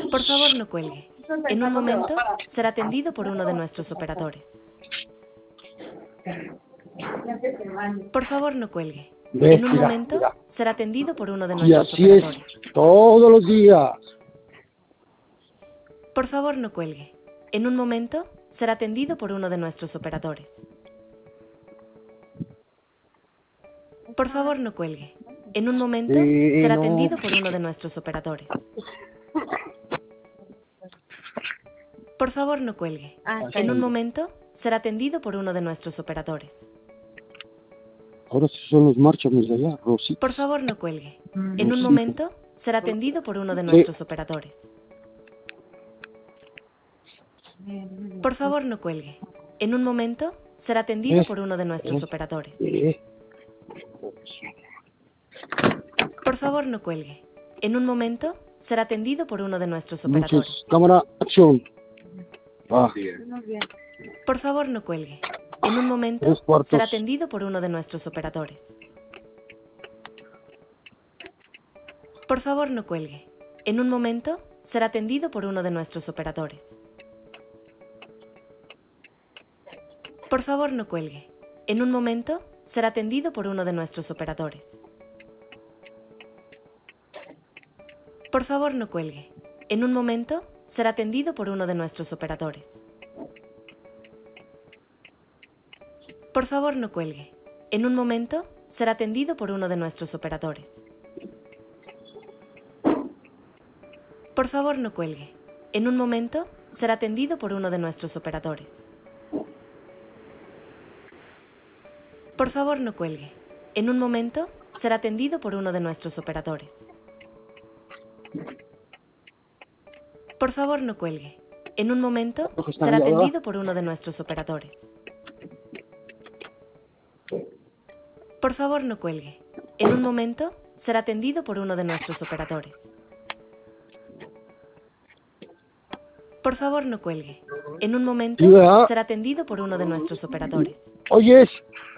Por favor, no cuelgue. En un momento será atendido por uno de nuestros operadores. Por favor, no cuelgue. ¿Ves? En un Mira, momento mira. será atendido por uno de Y nuestros así es operadores. todos los días. Por favor, no cuelgue. En un momento será atendido por uno de nuestros operadores. Por favor, no cuelgue. En un momento será No. atendido por uno de nuestros operadores. Por favor, no cuelgue. En un momento será atendido por uno de nuestros operadores. Ahora sí son los márchames de allá, Rosita. Por favor, no cuelgue. En un Rosita. momento será atendido por uno de nuestros operadores. Por favor, no cuelgue. En un momento será atendido por uno de nuestros operadores. Por favor, no cuelgue. En un momento será atendido por uno de nuestros Entonces, operadores. cámara, acción. Por favor, no cuelgue. En un momento 3/4. será atendido por uno de nuestros operadores. Por favor, no cuelgue. En un momento será atendido por uno de nuestros operadores. Por favor, no cuelgue. En un momento será atendido por uno de nuestros operadores. Por favor, no cuelgue. En un momento será atendido por uno de nuestros operadores. Por favor, no cuelgue. En un momento será atendido por uno de nuestros operadores. Por favor, no cuelgue. En un momento será atendido por uno de nuestros operadores. Por favor, no cuelgue. En un momento será atendido por uno de nuestros operadores. Por favor, no cuelgue. En un momento será atendido por uno de nuestros operadores. Por favor, no cuelgue. En un momento será atendido por uno de nuestros operadores. Por favor, no cuelgue. En un momento será atendido por uno de nuestros operadores. Oyes,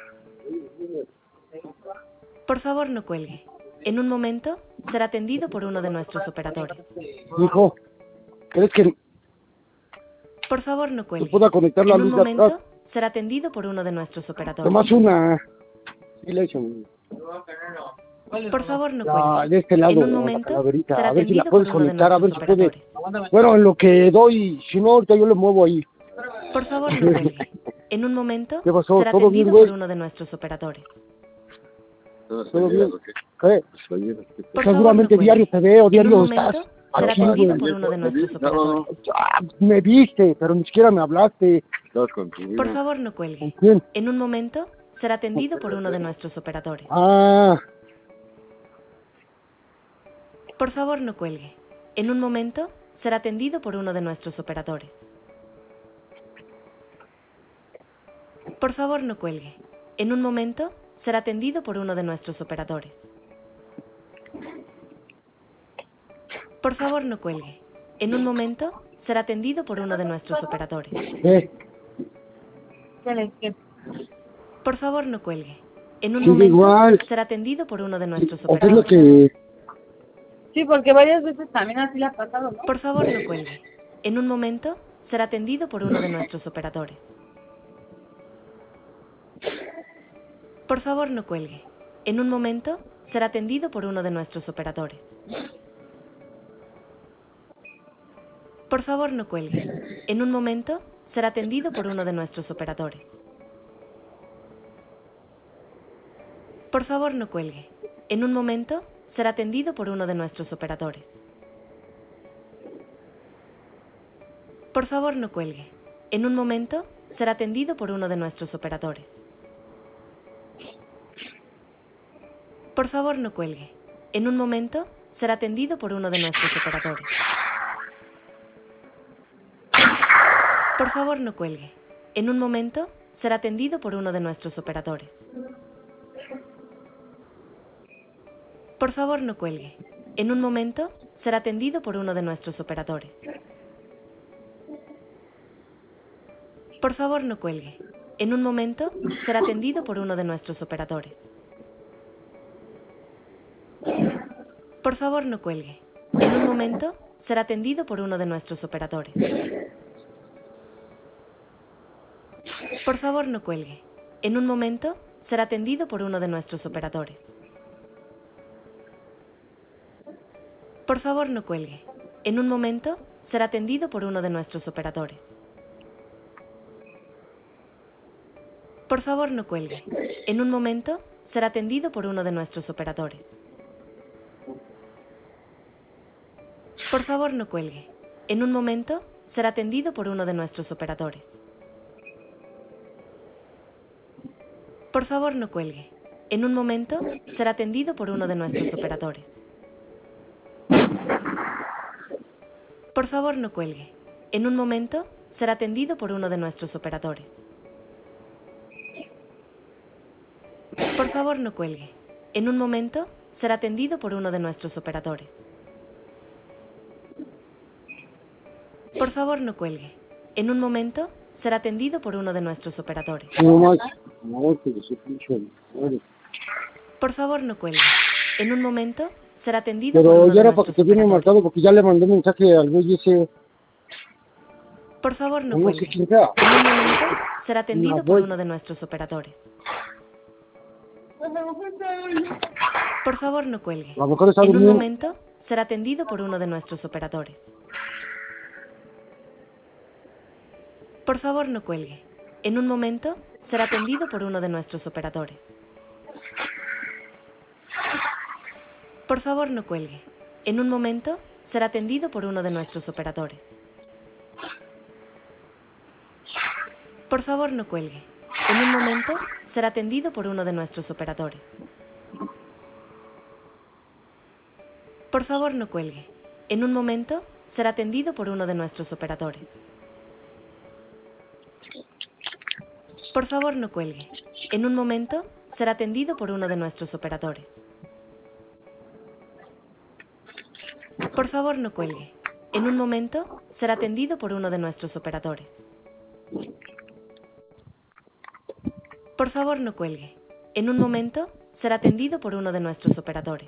Por favor, no cuelgue. En un momento será atendido por uno de nuestros operadores. hijo, ¿crees que Por favor, no se cuelgue. pueda conectar la En un luz de momento atrás? será atendido por uno de nuestros operadores. Nomás una. Sí, le hice. Por favor, no La, cuelgue. de este lado, En un la momento calaverita. será A ver si la atendido puedes por uno de conectar, a ver si nuestros puede. operadores. Bueno, en lo que doy, si no, ahorita yo le muevo ahí. Por favor, no cuelgue. En un momento ¿Qué pasó? será ¿Todo bien, atendido güey? por uno de nuestros operadores. ¿Todo bien? ¿Qué? Por Seguramente favor, no diario cuelgue. te veo, En un diario estás momento será aquí, atendido güey. por uno de nuestros operadores. Me viste, pero ni siquiera me hablaste. Por favor, no ¿Con cuelgue. quién? En un momento será atendido por uno de nuestros operadores. Ah, Por favor, no cuelgue. En un momento será atendido por uno de nuestros operadores. Por favor, no cuelgue. En un momento será atendido por uno de nuestros operadores. Por favor, no cuelgue. En un momento será atendido por uno de nuestros operadores. Por favor, no cuelgue. En un sigue momento igual. será atendido por uno de nuestros ¿O qué es lo operadores. que...? Sí, porque varias veces también así le ha pasado, ¿no? Por favor, no cuelgue. En un momento será atendido por uno de nuestros operadores. Por favor, no cuelgue. En un momento será atendido por uno de nuestros operadores. Por favor, no cuelgue. En un momento será atendido por uno de nuestros operadores. Por favor, no cuelgue. En un momento será atendido por uno de nuestros operadores. Por favor, no cuelgue. En un momento será atendido por uno de nuestros operadores. Por favor, no cuelgue. En un momento será atendido por uno de nuestros operadores. Por favor, no cuelgue. En un momento será atendido por uno de nuestros operadores. Por favor, no cuelgue. En un momento será atendido por uno de nuestros operadores. Por favor, no cuelgue. En un momento será atendido por uno de nuestros operadores. Por favor, no cuelgue. En un momento será atendido por uno de nuestros operadores. Por favor, no cuelgue. En un momento, será atendido por uno de nuestros operadores. Por favor, no cuelgue. En un momento, será atendido por uno de nuestros operadores. Por favor, no cuelgue. En un momento, será atendido por uno de nuestros operadores. Por favor, no cuelgue. En un momento, será atendido por uno de nuestros operadores. Por favor, no cuelgue. En un momento, será atendido por uno de nuestros operadores. Por favor, no cuelgue. En un momento, será atendido por uno de nuestros operadores. Por favor, no cuelgue. En un momento, será atendido por uno de nuestros operadores. Por favor, no cuelgue. En un momento, será atendido por uno de nuestros operadores. No más. No, que se pinche madre. Por favor, no cuelgue. En un momento, será atendido por Pero uno ya de era para que nuestros te viene operadores. marcado porque ya le mandé mensaje al güey ese. Por favor, no No sé cuelgue. quién sea. En un momento, será atendido No, por voy. uno de nuestros operadores. Por favor, no cuelgue. A lo mejor está En un durmiendo. momento, será atendido por uno de nuestros operadores. Por favor, no cuelgue. En un momento, será atendido por uno de nuestros operadores. Por favor, no cuelgue. En un momento, será atendido por uno de nuestros operadores. Por favor, no cuelgue. En un momento, será atendido por uno de nuestros operadores. Por favor, no cuelgue. En un momento, será atendido por uno de nuestros operadores. Por favor, no cuelgue. En un momento, será atendido por uno de nuestros operadores. Por favor, no cuelgue. En un momento, será atendido por uno de nuestros operadores. Por favor, no cuelgue. En un momento, será atendido por uno de nuestros operadores.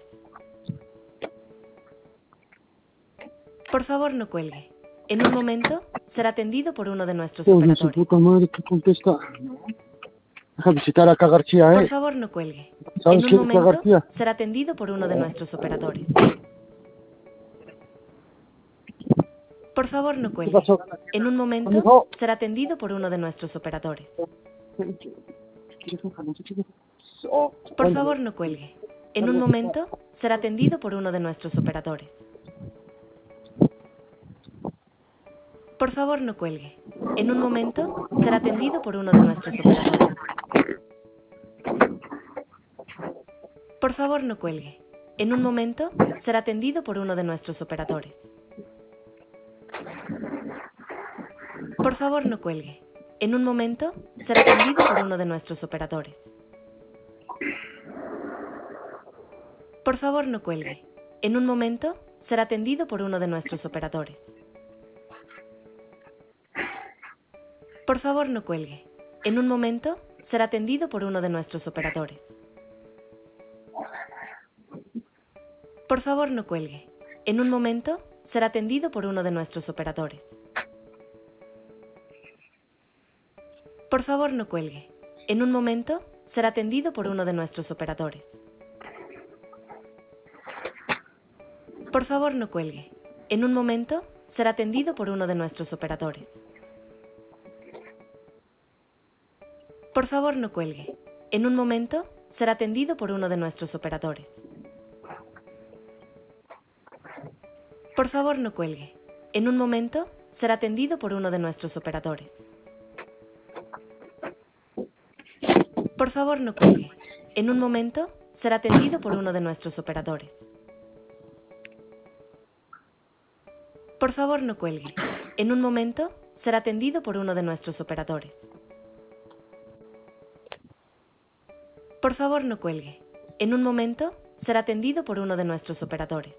Por favor, no cuelgue. En un momento, será atendido por uno de nuestros Joder, su operadores. puta madre, ¿qué contesta? Deja visitar acá a García, Por favor, no cuelgue. ¿Sabes En un quién es momento, García? será atendido por uno de nuestros operadores. Por favor, no ¿Qué cuelgue. pasó? En un momento, Amigo. será atendido por uno de nuestros operadores. Por favor, no cuelgue. En un momento, será atendido por uno de nuestros operadores. Por favor, no cuelgue. En un momento, será atendido por uno de nuestros operadores. Por favor, no cuelgue. En un momento, será atendido por uno de nuestros operadores. Por favor, no cuelgue. En un momento, será atendido por uno de nuestros operadores. Por favor, no cuelgue. En un momento, será atendido por uno de nuestros operadores. Por favor, no cuelgue. En un momento, será atendido por uno de nuestros operadores. Por favor, no cuelgue. En un momento, será atendido por uno de nuestros operadores. Por favor, no cuelgue. En un momento, será atendido por uno de nuestros operadores. Por favor, no cuelgue. En un momento, será atendido por uno de nuestros operadores. Por favor, no cuelgue. En un momento, será atendido por uno de nuestros operadores. Por favor, no cuelgue. En un momento, será atendido por uno de nuestros operadores. Por favor, no cuelgue. En un momento, será atendido por uno de nuestros operadores. Por favor, no cuelgue. En un momento, será atendido por uno de nuestros operadores. Por favor, no cuelgue. En un momento, será atendido por uno de nuestros operadores.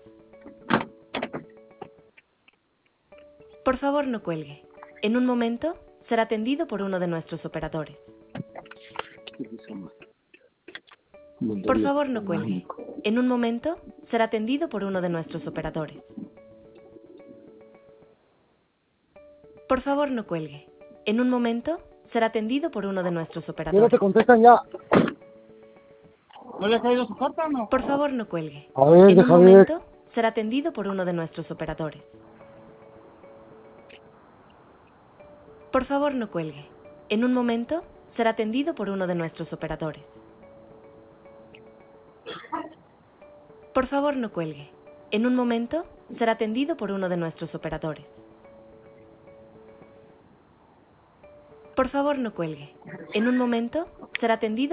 Por favor, no cuelgue. En un momento, será atendido por uno de nuestros operadores. Por favor, no cuelgue. En un momento, será atendido por uno de nuestros operadores. Por favor, no cuelgue. En un momento será atendido por uno de nuestros ¿Ya no operadores. te contestan ya? ¿No le ha caído su carta o no? Por favor, no cuelgue. A ver, En un deja ver. momento será atendido por uno de nuestros operadores. Por favor, no cuelgue. En un momento será atendido por uno de nuestros operadores. Por favor, no cuelgue. En un momento será atendido por uno de nuestros operadores. Por favor, no cuelgue. En un momento será atendido